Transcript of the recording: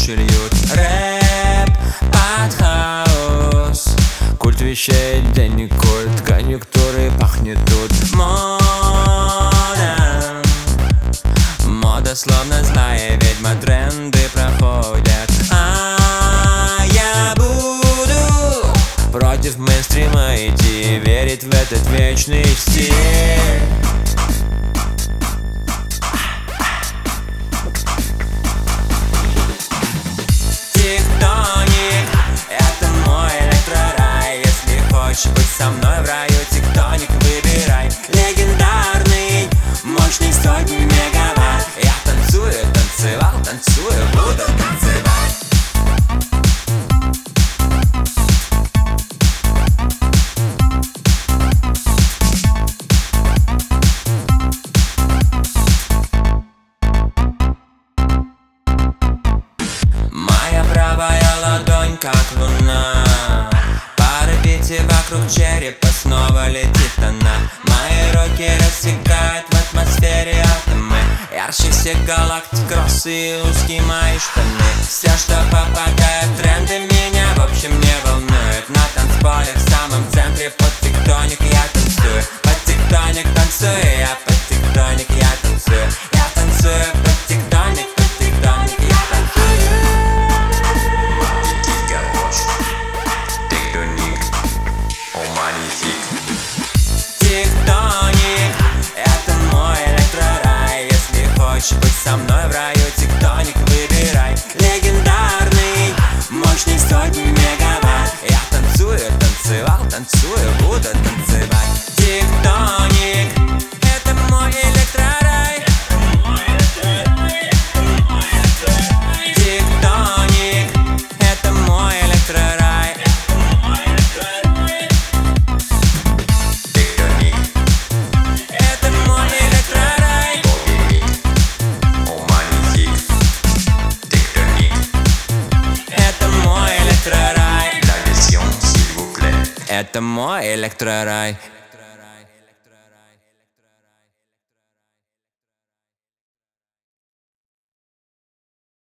ночи льют рэп под хаос. Культ вещей, денег культ, конъюнктуры пахнет тут мода. Мода словно злая ведьма, тренды проходят, а я буду против мейнстрима идти, верить в этот вечный стиль. Тектоник — это мой электрорай. Если хочешь быть со мной в раю, тектоник выбирай. Легендарный, мощный, сотни мегаватт. Я танцую, танцевал, танцую, буду танцевать. Моя правая ладонь как луна, по орбите вокруг черепа снова летит она. Мои руки рассекают в атмосфере атомы, ярче всех галактик, кроссы и узкие мои штаны. Все, что попадает в тренды, меня в общем не волнует. На танцполе в самом центре под тектоник я танцую. Под тектоник танцую, я под тектоник я танцую. Я танцую под тектоник, под тектоник я танцую. Тектоник — это мой электрорай. Если хочешь быть со мной в раю, тектоник выбирай. Легендарный, мощный, сотни мегаватт. Я танцую, танцевал, танцую, буду танцевать. Тектоник — это мой электрорай. Тектоник — это мой электрорай. Это мой электрорай.